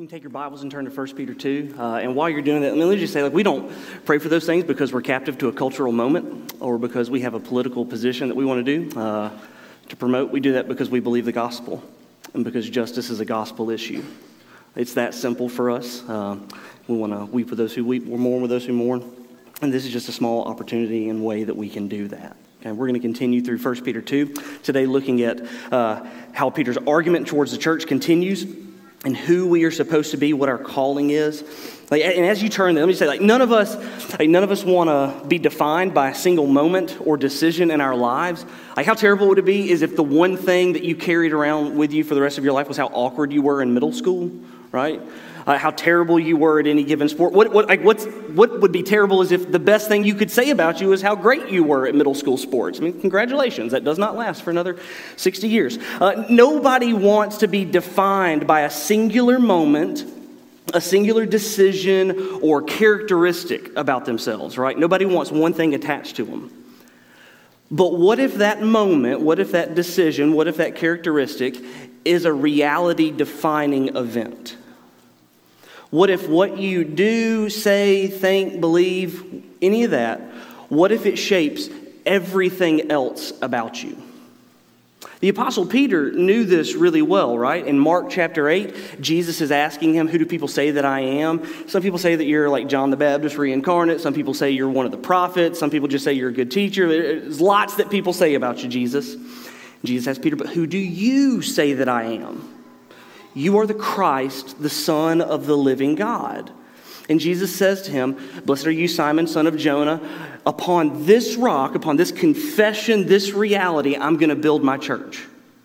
You can take your Bibles and turn to 1 Peter 2. And while you're doing that, let me just say, we don't pray for those things because we're captive to a cultural moment or because we have a political position that we want to do to promote. We do that because we believe the gospel and because justice is a gospel issue. It's that simple for us. We want to weep with those who weep, mourn with those who mourn. And this is just a small opportunity and way that we can do that. And we're going to continue through 1 Peter 2 today, looking at how Peter's argument towards the church continues and who we are supposed to be, what our calling is. And as you turn there, let me say, none of us want to be defined by a single moment or decision in our lives. How terrible would it be is if the one thing that you carried around with you for the rest of your life was how awkward you were in middle school, right? How terrible you were at any given sport. What would be terrible is if the best thing you could say about you is how great you were at middle school sports. Congratulations. That does not last for another 60 years. Nobody wants to be defined by a singular moment, a singular decision, or characteristic about themselves, right? Nobody wants one thing attached to them. But what if that moment, what if that decision, what if that characteristic is a reality-defining event? What if what you do, say, think, believe, any of that, what if it shapes everything else about you? The Apostle Peter knew this really well, right? In Mark chapter 8, Jesus is asking him, who do people say that I am? Some people say that you're like John the Baptist reincarnate. Some people say you're one of the prophets. Some people just say you're a good teacher. There's lots that people say about you, Jesus. Jesus asks Peter, but who do you say that I am? You are the Christ, the Son of the living God. And Jesus says to him, blessed are you, Simon, son of Jonah. Upon this rock, upon this confession, this reality, I'm going to build my church.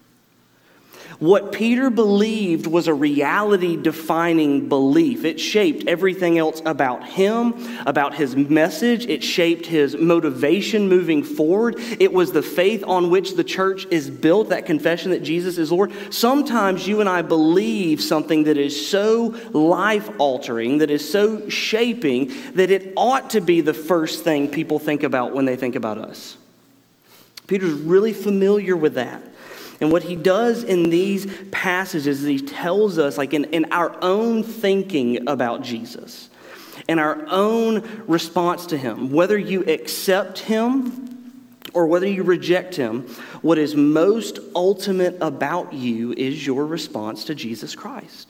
What Peter believed was a reality-defining belief. It shaped everything else about him, about his message. It shaped his motivation moving forward. It was the faith on which the church is built, that confession that Jesus is Lord. Sometimes you and I believe something that is so life-altering, that is so shaping, that it ought to be the first thing people think about when they think about us. Peter's really familiar with that. And what he does in these passages is he tells us, in our own thinking about Jesus, and our own response to him, whether you accept him or whether you reject him, what is most ultimate about you is your response to Jesus Christ.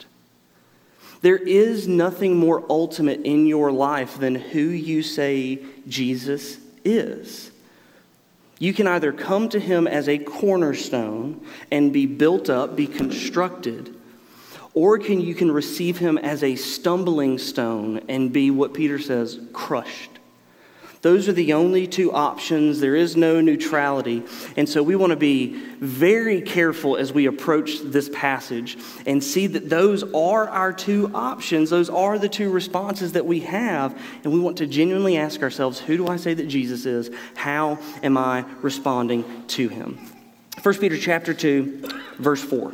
There is nothing more ultimate in your life than who you say Jesus is. You can either come to him as a cornerstone and be built up, be constructed, or you can receive him as a stumbling stone and be, what Peter says, crushed. Those are the only two options. There is no neutrality. And so we want to be very careful as we approach this passage and see that those are our two options. Those are the two responses that we have. And we want to genuinely ask ourselves, who do I say that Jesus is? How am I responding to him? 1 Peter chapter 2, verse 4.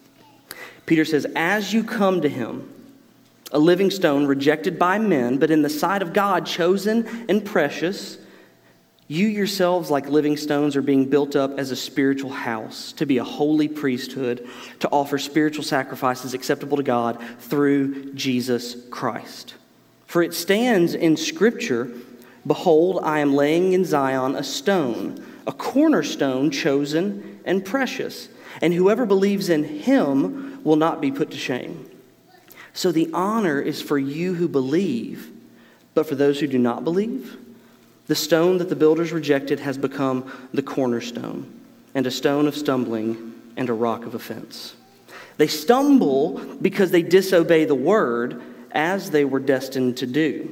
Peter says, as you come to him, a living stone rejected by men, but in the sight of God chosen and precious, you yourselves, like living stones, are being built up as a spiritual house, to be a holy priesthood, to offer spiritual sacrifices acceptable to God through Jesus Christ. For it stands in Scripture, behold, I am laying in Zion a stone, a cornerstone chosen and precious, and whoever believes in him will not be put to shame. So the honor is for you who believe, but for those who do not believe, the stone that the builders rejected has become the cornerstone, and a stone of stumbling and a rock of offense. They stumble because they disobey the word as they were destined to do.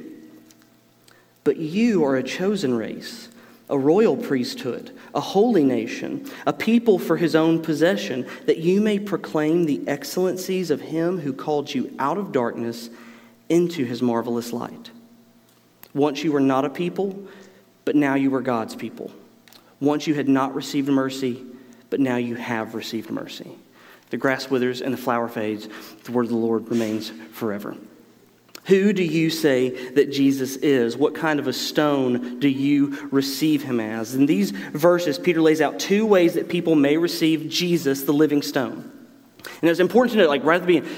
But you are a chosen race, a royal priesthood, a holy nation, a people for his own possession, that you may proclaim the excellencies of him who called you out of darkness into his marvelous light. Once you were not a people, but now you are God's people. Once you had not received mercy, but now you have received mercy. The grass withers and the flower fades. The word of the Lord remains forever. Who do you say that Jesus is? What kind of a stone do you receive him as? In these verses, Peter lays out two ways that people may receive Jesus, the living stone. And it's important to note, right at the beginning,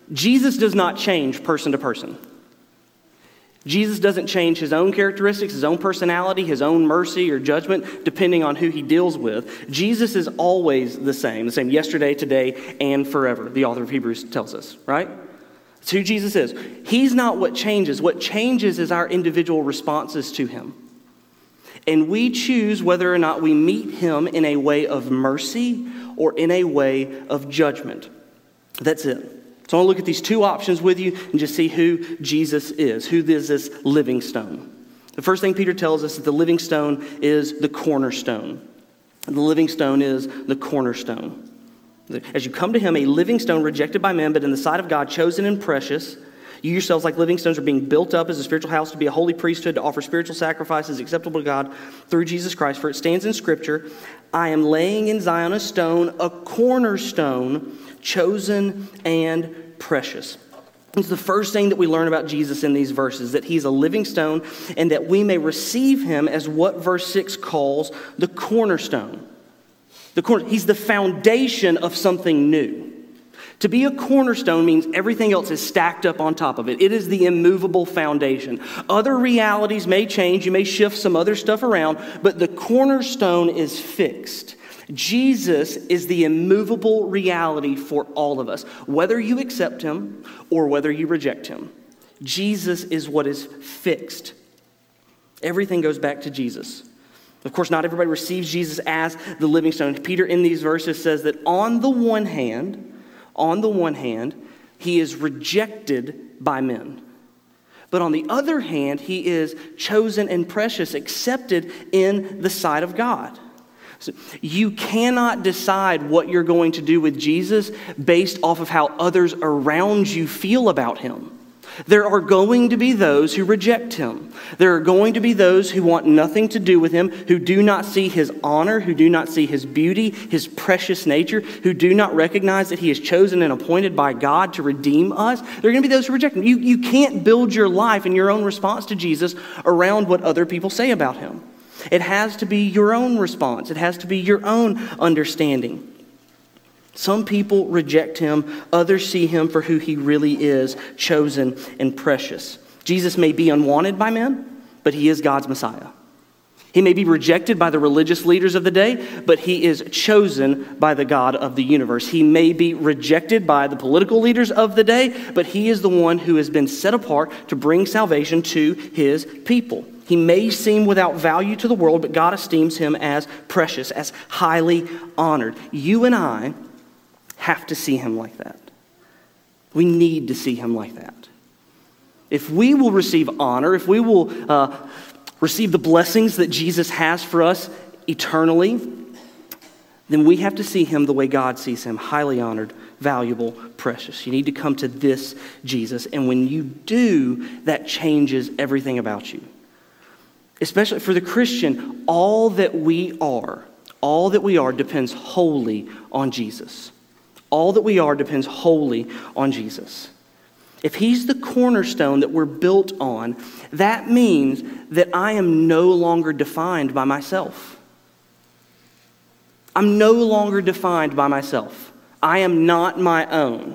Jesus does not change person to person. Jesus doesn't change his own characteristics, his own personality, his own mercy or judgment, depending on who he deals with. Jesus is always the same yesterday, today, and forever, the author of Hebrews tells us, right? It's who Jesus is. He's not what changes. What changes is our individual responses to him. And we choose whether or not we meet him in a way of mercy or in a way of judgment. That's it. So I want to look at these two options with you and just see who Jesus is. Who is this living stone? The first thing Peter tells us is that the living stone is the cornerstone. The living stone is the cornerstone. As you come to him, a living stone rejected by men, but in the sight of God, chosen and precious, you yourselves like living stones are being built up as a spiritual house to be a holy priesthood, to offer spiritual sacrifices acceptable to God through Jesus Christ. For it stands in Scripture, I am laying in Zion a stone, a cornerstone, chosen and precious. It's the first thing that we learn about Jesus in these verses, that he's a living stone and that we may receive him as what verse 6 calls the cornerstone. He's the foundation of something new. To be a cornerstone means everything else is stacked up on top of it. It is the immovable foundation. Other realities may change. You may shift some other stuff around, but the cornerstone is fixed. Jesus is the immovable reality for all of us, whether you accept him or whether you reject him. Jesus is what is fixed. Everything goes back to Jesus. Of course, not everybody receives Jesus as the living stone. Peter in these verses says that on the one hand, he is rejected by men. But on the other hand, he is chosen and precious, accepted in the sight of God. So you cannot decide what you're going to do with Jesus based off of how others around you feel about him. There are going to be those who reject him. There are going to be those who want nothing to do with him, who do not see his honor, who do not see his beauty, his precious nature, who do not recognize that he is chosen and appointed by God to redeem us. There are going to be those who reject him. You can't build your life and your own response to Jesus around what other people say about him. It has to be your own response. It has to be your own understanding. Some people reject him. Others see him for who he really is, chosen and precious. Jesus may be unwanted by men, but he is God's Messiah. He may be rejected by the religious leaders of the day, but he is chosen by the God of the universe. He may be rejected by the political leaders of the day, but he is the one who has been set apart to bring salvation to his people. He may seem without value to the world, but God esteems him as precious, as highly honored. You and I have to see him like that. We need to see him like that. If we will receive honor, if we will receive the blessings that Jesus has for us eternally, then we have to see him the way God sees him, highly honored, valuable, precious. You need to come to this Jesus, and when you do, that changes everything about you. Especially for the Christian, all that we are depends wholly on Jesus. All that we are depends wholly on Jesus. If he's the cornerstone that we're built on, that means that I am no longer defined by myself. I'm no longer defined by myself. I am not my own.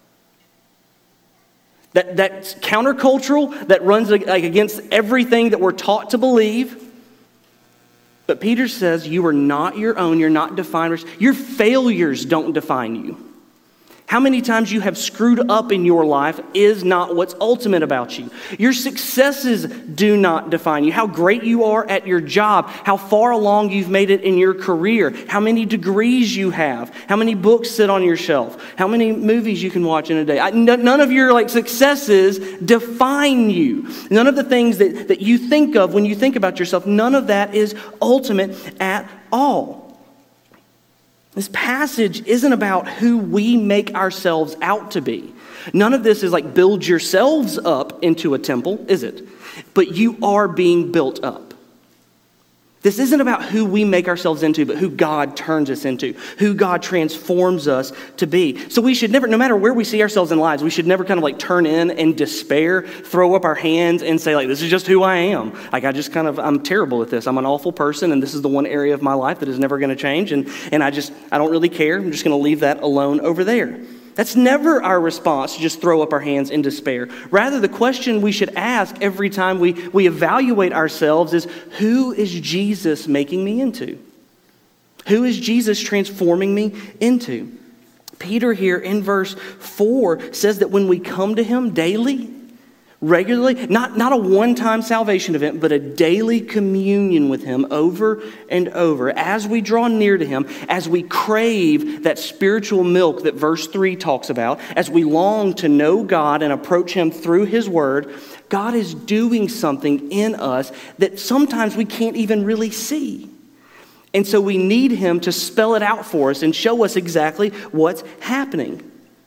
That's countercultural, that runs against everything that we're taught to believe. But Peter says you are not your own, you're not defined. Your failures don't define you. How many times you have screwed up in your life is not what's ultimate about you. Your successes do not define you. How great you are at your job, how far along you've made it in your career, how many degrees you have, how many books sit on your shelf, how many movies you can watch in a day. None of your successes define you. None of the things that you think of when you think about yourself, none of that is ultimate at all. This passage isn't about who we make ourselves out to be. None of this is like build yourselves up into a temple, is it? But you are being built up. This isn't about who we make ourselves into, but who God turns us into, who God transforms us to be. So we should never, no matter where we see ourselves in lives, we should never kind of turn in and despair, throw up our hands and say this is just who I am. I'm terrible at this. I'm an awful person, and this is the one area of my life that is never going to change, and I don't really care. I'm just going to leave that alone over there. That's never our response to just throw up our hands in despair. Rather, the question we should ask every time we evaluate ourselves is, who is Jesus making me into? Who is Jesus transforming me into? Peter here in verse 4 says that when we come to him daily, regularly, not a one-time salvation event, but a daily communion with him over and over. As we draw near to him, as we crave that spiritual milk that verse 3 talks about, as we long to know God and approach him through his word, God is doing something in us that sometimes we can't even really see. And so we need him to spell it out for us and show us exactly what's happening.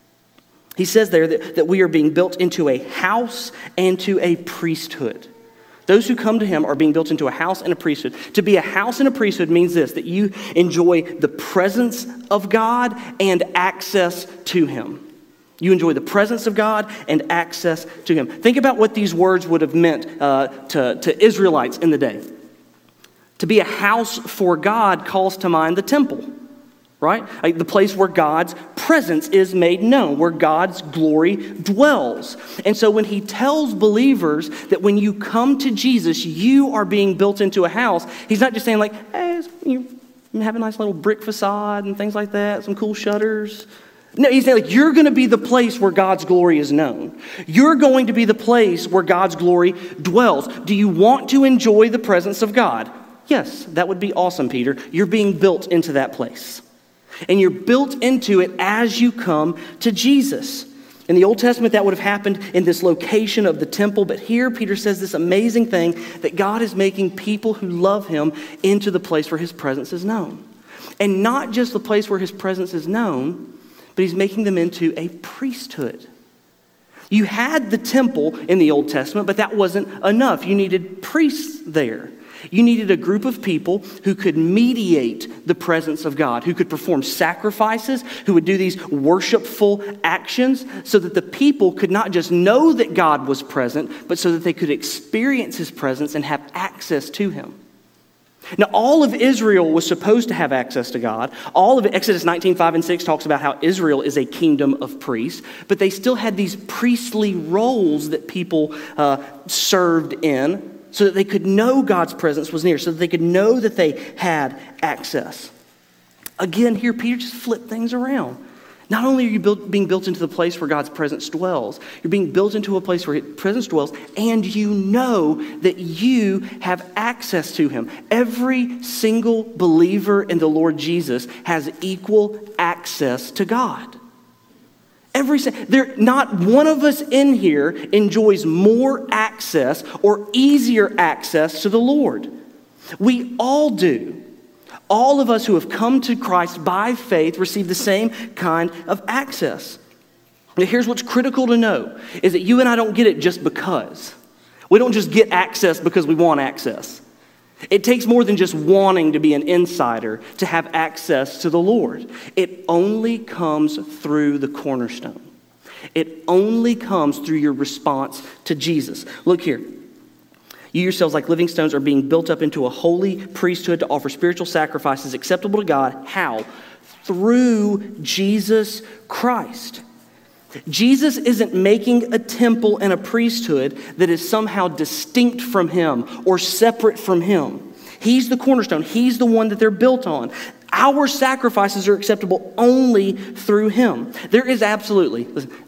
He says there that we are being built into a house and to a priesthood. Those who come to him are being built into a house and a priesthood. To be a house and a priesthood means this, that you enjoy the presence of God and access to him. You enjoy the presence of God and access to him. Think about what these words would have meant to Israelites in the day. To be a house for God calls to mind the temple, right? Like the place where God's presence is made known, where God's glory dwells. And so when he tells believers that when you come to Jesus, you are being built into a house, he's not just saying like, hey, you have a nice little brick facade and things like that, some cool shutters. No, he's saying like, you're going to be the place where God's glory is known. You're going to be the place where God's glory dwells. Do you want to enjoy the presence of God? Yes, that would be awesome, Peter. You're being built into that place. And you're built into it as you come to Jesus. In the Old Testament, that would have happened in this location of the temple. But here, Peter says this amazing thing that God is making people who love him into the place where his presence is known. And not just the place where his presence is known, but he's making them into a priesthood. You had the temple in the Old Testament, but that wasn't enough. You needed priests there. You needed a group of people who could mediate the presence of God, who could perform sacrifices, who would do these worshipful actions so that the people could not just know that God was present, but so that they could experience his presence and have access to him. Now, all of Israel was supposed to have access to God. All of it, Exodus 19:5 and 6 talks about how Israel is a kingdom of priests, but they still had these priestly roles that people served in, so that they could know God's presence was near, so that they could know that they had access. Again, here Peter just flipped things around. Not only are you being built into the place where God's presence dwells, you're being built into a place where his presence dwells, and you know that you have access to him. Every single believer in the Lord Jesus has equal access to God. Not one of us in here enjoys more access or easier access to the Lord. We all do. All of us who have come to Christ by faith receive the same kind of access. Now, here's what's critical to know, is that you and I don't get it just because. We don't just get access because we want access. It takes more than just wanting to be an insider to have access to the Lord. It only comes through the cornerstone. It only comes through your response to Jesus. Look here. You yourselves, like living stones, are being built up into a holy priesthood to offer spiritual sacrifices acceptable to God. How? Through Jesus Christ. Jesus isn't making a temple and a priesthood that is somehow distinct from him or separate from him. He's the cornerstone. He's the one that they're built on. Our sacrifices are acceptable only through him. There is absolutely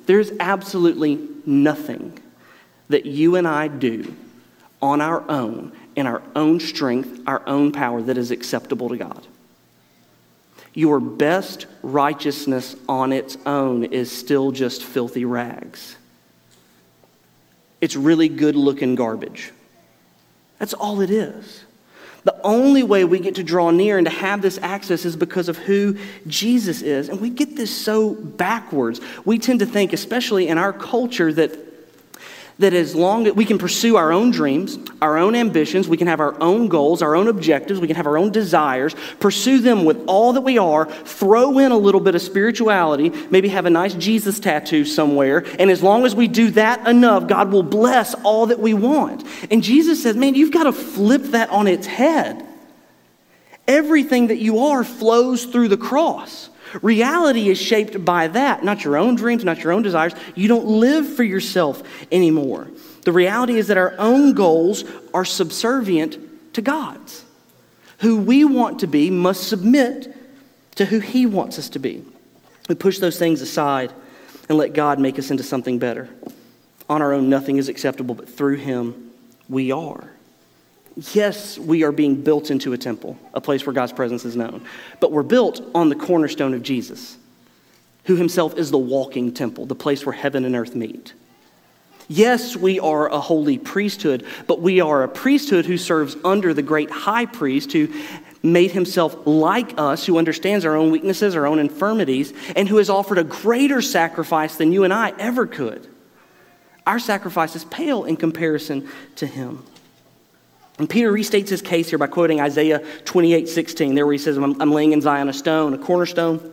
nothing that you and I do on our own, in our own strength, our own power, that is acceptable to God. Your best righteousness on its own is still just filthy rags. It's really good-looking garbage. That's all it is. The only way we get to draw near and to have this access is because of who Jesus is. And we get this so backwards. We tend to think, especially in our culture, that as long as we can pursue our own dreams, our own ambitions, we can have our own goals, our own objectives, we can have our own desires, pursue them with all that we are, throw in a little bit of spirituality, maybe have a nice Jesus tattoo somewhere, and as long as we do that enough, God will bless all that we want. And Jesus says, man, you've got to flip that on its head. Everything that you are flows through the cross. Reality is shaped by that, not your own dreams, not your own desires. You don't live for yourself anymore. The reality is that our own goals are subservient to God's. Who we want to be must submit to who He wants us to be. We push those things aside and let God make us into something better. On our own, nothing is acceptable, but through Him, we are. Yes, we are being built into a temple, a place where God's presence is known. But we're built on the cornerstone of Jesus, who Himself is the walking temple, the place where heaven and earth meet. Yes, we are a holy priesthood, but we are a priesthood who serves under the great high priest who made Himself like us, who understands our own weaknesses, our own infirmities, and who has offered a greater sacrifice than you and I ever could. Our sacrifice is pale in comparison to Him. And Peter restates his case here by quoting Isaiah 28:16, there where he says, I'm laying in Zion a stone, a cornerstone.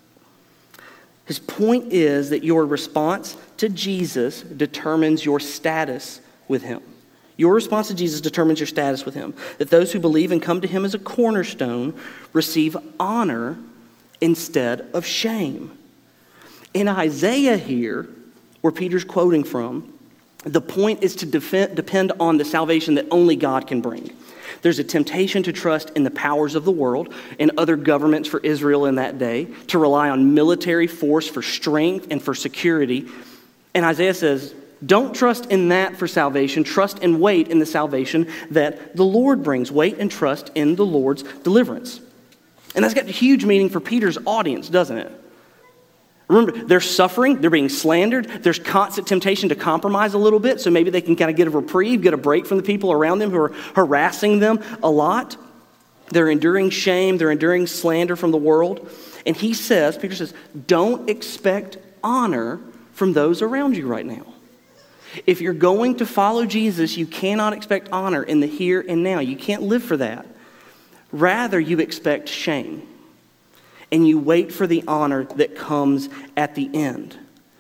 His point is that your response to Jesus determines your status with Him. Your response to Jesus determines your status with Him. That those who believe and come to Him as a cornerstone receive honor instead of shame. In Isaiah here, where Peter's quoting from, the point is to depend on the salvation that only God can bring. There's a temptation to trust in the powers of the world and other governments for Israel in that day, to rely on military force for strength and for security. And Isaiah says, don't trust in that for salvation. Trust and wait in the salvation that the Lord brings. Wait and trust in the Lord's deliverance. And that's got a huge meaning for Peter's audience, doesn't it? Remember, they're suffering, they're being slandered, there's constant temptation to compromise a little bit, so maybe they can kind of get a reprieve, get a break from the people around them who are harassing them a lot. They're enduring shame, they're enduring slander from the world. And Peter says, don't expect honor from those around you right now. If you're going to follow Jesus, you cannot expect honor in the here and now. You can't live for that. Rather, you expect shame. And you wait for the honor that comes at the end.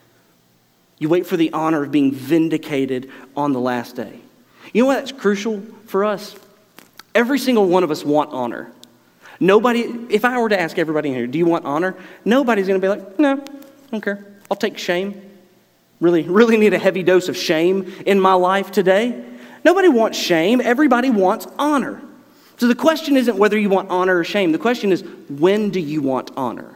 You wait for the honor of being vindicated on the last day. You know what that's crucial for us? Every single one of us want honor. Nobody, if I were to ask everybody in here, do you want honor? Nobody's going to be like, no, I don't care. I'll take shame. Really need a heavy dose of shame in my life today. Nobody wants shame. Everybody wants honor. So the question isn't whether you want honor or shame. The question is, when do you want honor?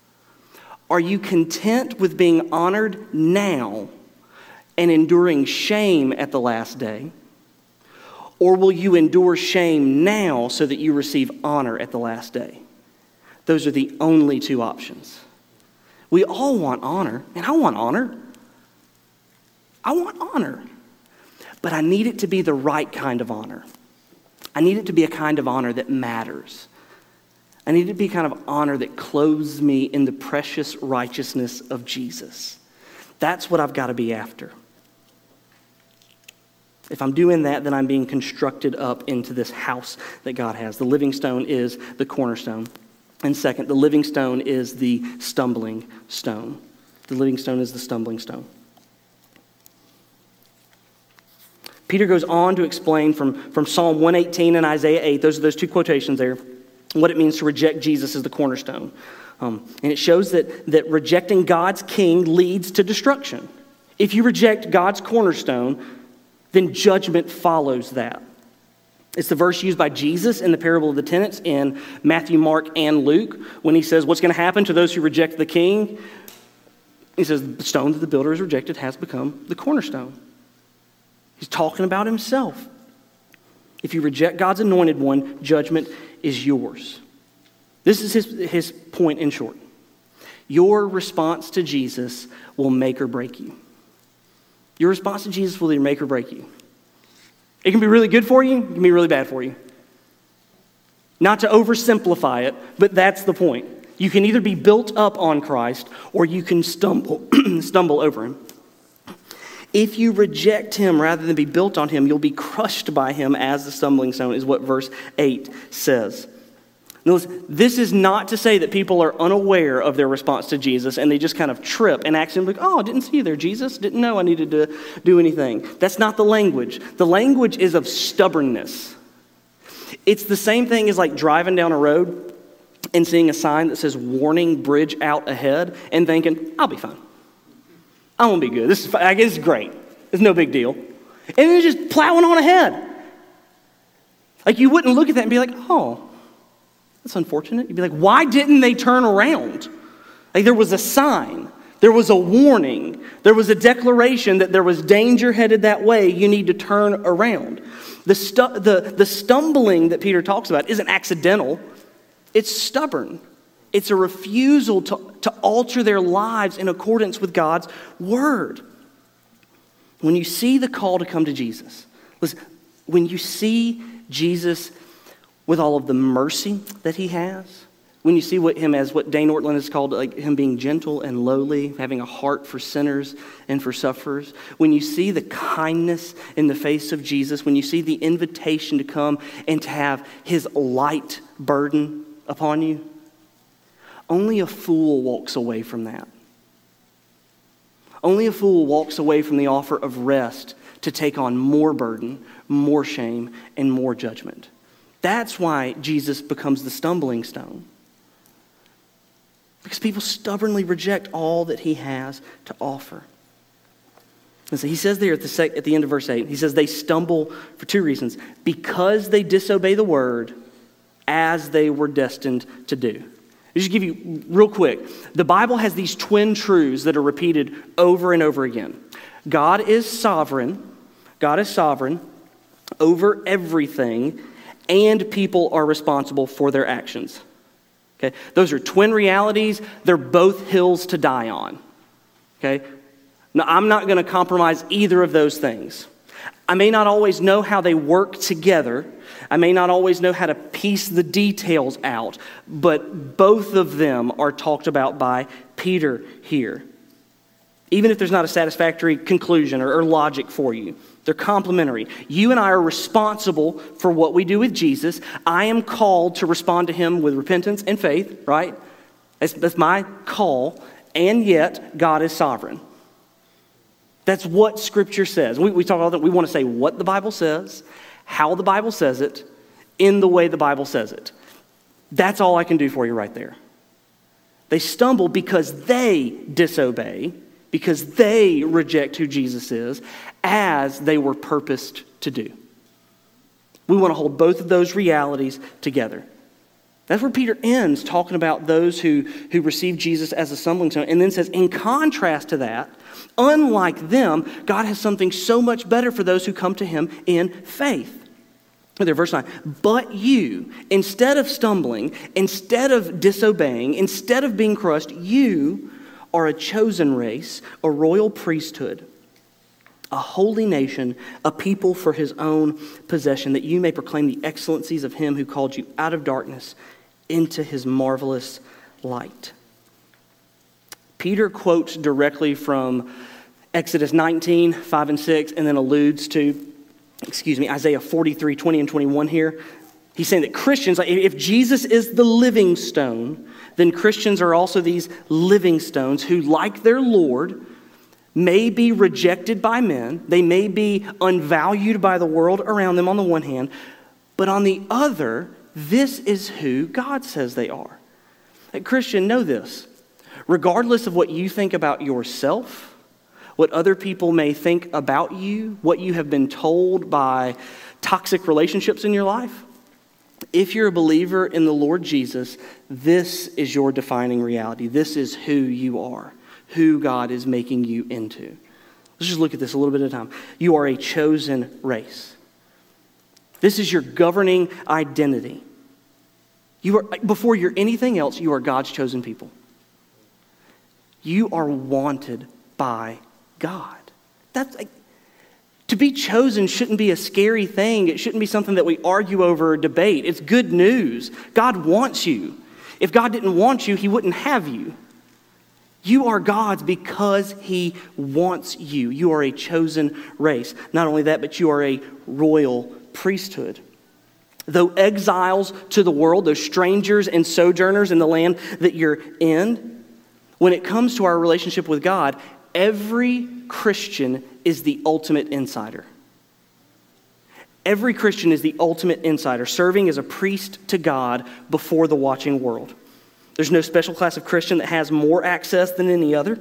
Are you content with being honored now and enduring shame at the last day? Or will you endure shame now so that you receive honor at the last day? Those are the only two options. We all want honor, and I want honor. I want honor. But I need it to be the right kind of honor. I need it to be a kind of honor that matters. I need it to be a kind of honor that clothes me in the precious righteousness of Jesus. That's what I've got to be after. If I'm doing that, then I'm being constructed up into this house that God has. The living stone is the cornerstone. And second, the living stone is the stumbling stone. The living stone is the stumbling stone. Peter goes on to explain from Psalm 118 and Isaiah 8, those two quotations there, what it means to reject Jesus as the cornerstone. And it shows that rejecting God's king leads to destruction. If you reject God's cornerstone, then judgment follows that. It's the verse used by Jesus in the parable of the tenants in Matthew, Mark, and Luke when he says, what's going to happen to those who reject the king? He says, the stone that the builder has rejected has become the cornerstone. He's talking about himself. If you reject God's anointed one, judgment is yours. This is his point in short. Your response to Jesus will make or break you. Your response to Jesus will either make or break you. It can be really good for you, it can be really bad for you. Not to oversimplify it, but that's the point. You can either be built up on Christ or you can stumble over him. If you reject him rather than be built on him, you'll be crushed by him as the stumbling stone, is what verse 8 says. Now listen, this is not to say that people are unaware of their response to Jesus and they just kind of trip and accidentally like, oh, I didn't see you there, Jesus. Didn't know I needed to do anything. That's not the language. The language is of stubbornness. It's the same thing as like driving down a road and seeing a sign that says warning, bridge out ahead, and thinking, I'll be fine. I won't be good. This is great. It's no big deal. And then just plowing on ahead. Like you wouldn't look at that and be like, oh, that's unfortunate. You'd be like, why didn't they turn around? Like there was a sign. There was a warning. There was a declaration that there was danger headed that way. You need to turn around. The stumbling that Peter talks about isn't accidental. It's stubborn. It's a refusal to alter their lives in accordance with God's word. When you see the call to come to Jesus, listen, when you see Jesus with all of the mercy that he has, when you see him as what Dane Ortland has called like him being gentle and lowly, having a heart for sinners and for sufferers, when you see the kindness in the face of Jesus, when you see the invitation to come and to have his light burden upon you, only a fool walks away from that. Only a fool walks away from the offer of rest to take on more burden, more shame, and more judgment. That's why Jesus becomes the stumbling stone. Because people stubbornly reject all that he has to offer. And so he says there at the end of verse 8, he says they stumble for two reasons. Because they disobey the word as they were destined to do. I'll just give you real quick. The Bible has these twin truths that are repeated over and over again. God is sovereign. God is sovereign over everything, and people are responsible for their actions. Okay? Those are twin realities. They're both hills to die on. Okay? Now, I'm not going to compromise either of those things. I may not always know how they work together. I may not always know how to piece the details out, but both of them are talked about by Peter here. Even if there's not a satisfactory conclusion or logic for you, they're complementary. You and I are responsible for what we do with Jesus. I am called to respond to him with repentance and faith, right? That's my call, and yet God is sovereign. That's what Scripture says. We talk all that. We want to say what the Bible says, how the Bible says it, in the way the Bible says it. That's all I can do for you right there. They stumble because they disobey, because they reject who Jesus is, as they were purposed to do. We want to hold both of those realities together. That's where Peter ends talking about those who receive Jesus as a stumbling stone, and then says, in contrast to that, unlike them, God has something so much better for those who come to him in faith. There, verse 9. But you, instead of stumbling, instead of disobeying, instead of being crushed, you are a chosen race, a royal priesthood, a holy nation, a people for his own possession, that you may proclaim the excellencies of him who called you out of darkness into his marvelous light. Peter quotes directly from Exodus 19, 5 and 6, and then alludes to, Isaiah 43, 20 and 21 here. He's saying that Christians, like if Jesus is the living stone, then Christians are also these living stones who, like their Lord, may be rejected by men. They may be unvalued by the world around them on the one hand, but on the other, this is who God says they are. Like, Christian, know this. Regardless of what you think about yourself, what other people may think about you, what you have been told by toxic relationships in your life, if you're a believer in the Lord Jesus, this is your defining reality. This is who you are, who God is making you into. Let's just look at this a little bit at a time. You are a chosen race. This is your governing identity. You are, before you're anything else, you are God's chosen people. You are wanted by God. To be chosen shouldn't be a scary thing. It shouldn't be something that we argue over or debate. It's good news. God wants you. If God didn't want you, he wouldn't have you. You are God's because he wants you. You are a chosen race. Not only that, but you are a royal priesthood. Though exiles to the world, those strangers and sojourners in the land that you're in, when it comes to our relationship with God, every Christian is the ultimate insider. Every Christian is the ultimate insider, serving as a priest to God before the watching world. There's no special class of Christian that has more access than any other.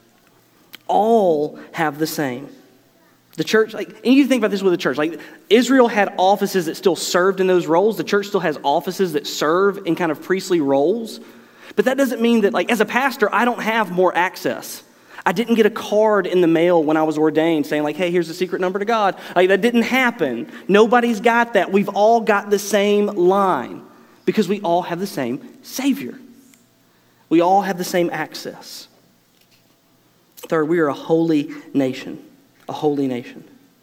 All have the same. The church, and you think about this with the church, Israel had offices that still served in those roles. The church still has offices that serve in kind of priestly roles. But that doesn't mean that, as a pastor, I don't have more access. I didn't get a card in the mail when I was ordained saying, hey, here's the secret number to God. That didn't happen. Nobody's got that. We've all got the same line because we all have the same Savior. We all have the same access. Third, we are a holy nation. A holy nation.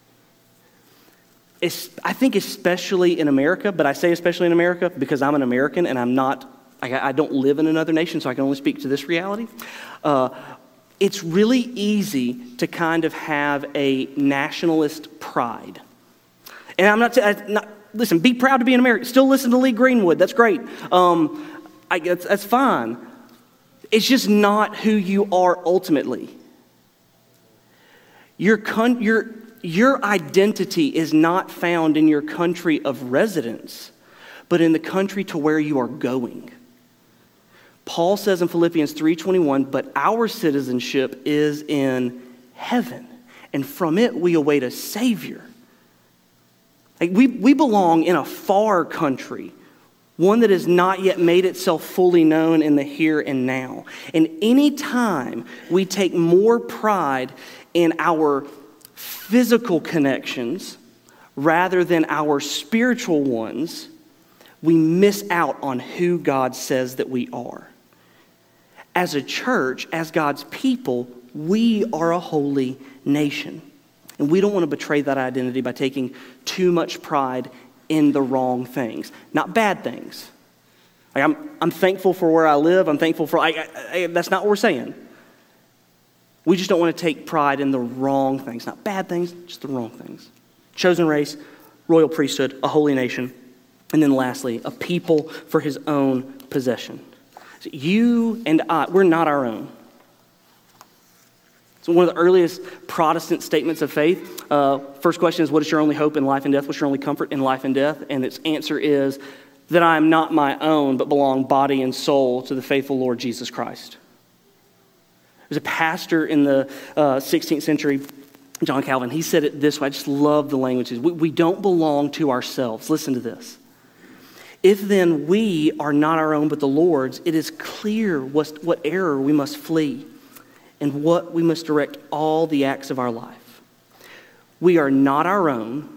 I think especially in America, but I say especially in America because I'm an American and I don't live in another nation, so I can only speak to this reality. It's really easy to kind of have a nationalist pride. And I'm not listen, be proud to be an American. Still listen to Lee Greenwood. That's great. That's fine. It's just not who you are ultimately. Your identity is not found in your country of residence, but in the country to where you are going. Paul says in Philippians 3:21, but our citizenship is in heaven, and from it we await a Savior. We belong in a far country, one that has not yet made itself fully known in the here and now. And any time we take more pride in our physical connections rather than our spiritual ones, we miss out on who God says that we are. As a church, as God's people, we are a holy nation. And we don't want to betray that identity by taking too much pride in the wrong things, not bad things. I'm thankful for where I live. I'm thankful for, that's not what we're saying. We just don't want to take pride in the wrong things, not bad things, just the wrong things. Chosen race, royal priesthood, a holy nation, and then lastly, a people for his own possession. So you and I, we're not our own. So one of the earliest Protestant statements of faith, first question is, what is your only hope in life and death? What's your only comfort in life and death? And its answer is that I am not my own, but belong body and soul to the faithful Lord Jesus Christ. There's a pastor in the 16th century, John Calvin. He said it this way. I just love the language. We don't belong to ourselves. Listen to this. If then we are not our own but the Lord's, it is clear what error we must flee and what we must direct all the acts of our life. We are not our own.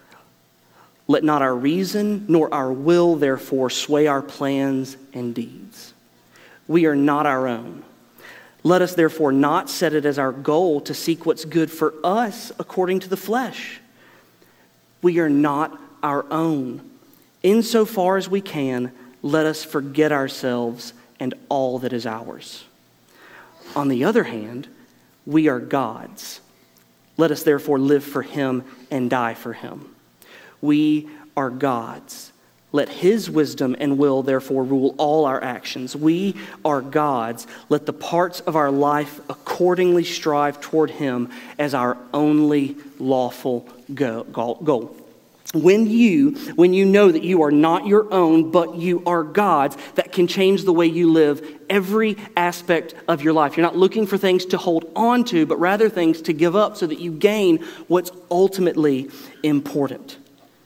Let not our reason nor our will, therefore, sway our plans and deeds. We are not our own. Let us therefore not set it as our goal to seek what's good for us according to the flesh. We are not our own. Insofar as we can, let us forget ourselves and all that is ours. On the other hand, we are God's. Let us therefore live for him and die for him. We are God's. Let his wisdom and will therefore rule all our actions. We are God's. Let the parts of our life accordingly strive toward him as our only lawful goal. When you know that you are not your own, but you are God's, that can change the way you live every aspect of your life. You're not looking for things to hold on to, but rather things to give up so that you gain what's ultimately important.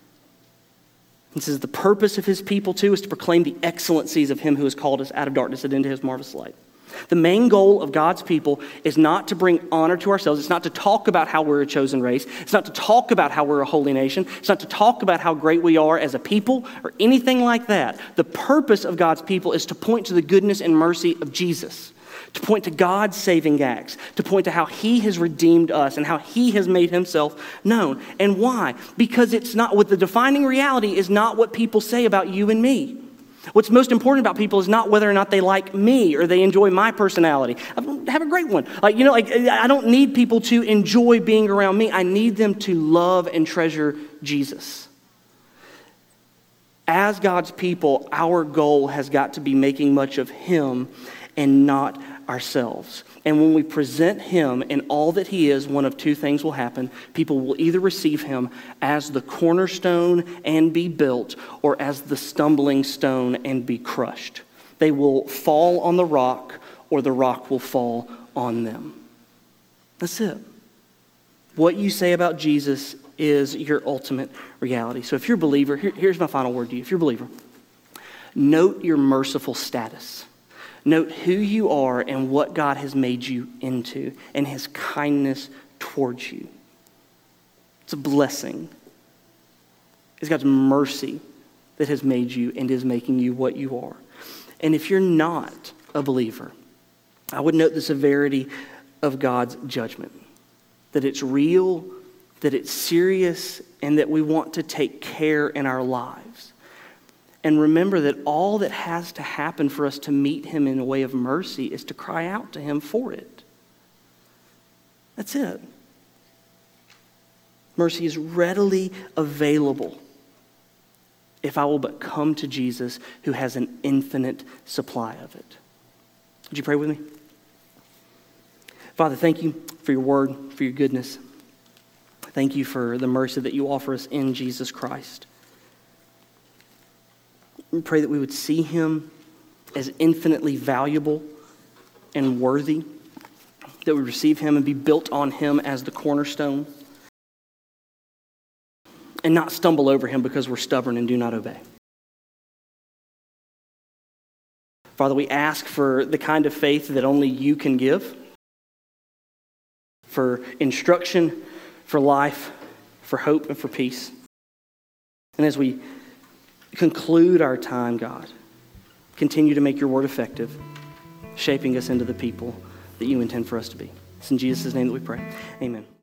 This is the purpose of his people, too, is to proclaim the excellencies of him who has called us out of darkness and into his marvelous light. The main goal of God's people is not to bring honor to ourselves. It's not to talk about how we're a chosen race. It's not to talk about how we're a holy nation. It's not to talk about how great we are as a people or anything like that. The purpose of God's people is to point to the goodness and mercy of Jesus, to point to God's saving acts, to point to how he has redeemed us and how he has made himself known. And why? Because it's not, what the defining reality is not what people say about you and me. What's most important about people is not whether or not they like me or they enjoy my personality. I have a great one. I don't need people to enjoy being around me. I need them to love and treasure Jesus. As God's people, our goal has got to be making much of him and not ourselves. And when we present him in all that he is, one of two things will happen. People will either receive him as the cornerstone and be built, or as the stumbling stone and be crushed. They will fall on the rock, or the rock will fall on them. That's it. What you say about Jesus is your ultimate reality. So if you're a believer, here's my final word to you. If you're a believer, note your merciful status. Note who you are and what God has made you into and his kindness towards you. It's a blessing. It's God's mercy that has made you and is making you what you are. And if you're not a believer, I would note the severity of God's judgment. That it's real, that it's serious, and that we want to take care in our lives. And remember that all that has to happen for us to meet him in a way of mercy is to cry out to him for it. That's it. Mercy is readily available if I will but come to Jesus, who has an infinite supply of it. Would you pray with me? Father, thank you for your word, for your goodness. Thank you for the mercy that you offer us in Jesus Christ. We pray that we would see him as infinitely valuable and worthy, that we receive him and be built on him as the cornerstone, and not stumble over him because we're stubborn and do not obey. Father, we ask for the kind of faith that only you can give, for instruction, for life, for hope, and for peace. And as we conclude our time, God, continue to make your word effective, shaping us into the people that you intend for us to be. It's in Jesus' name that we pray. Amen.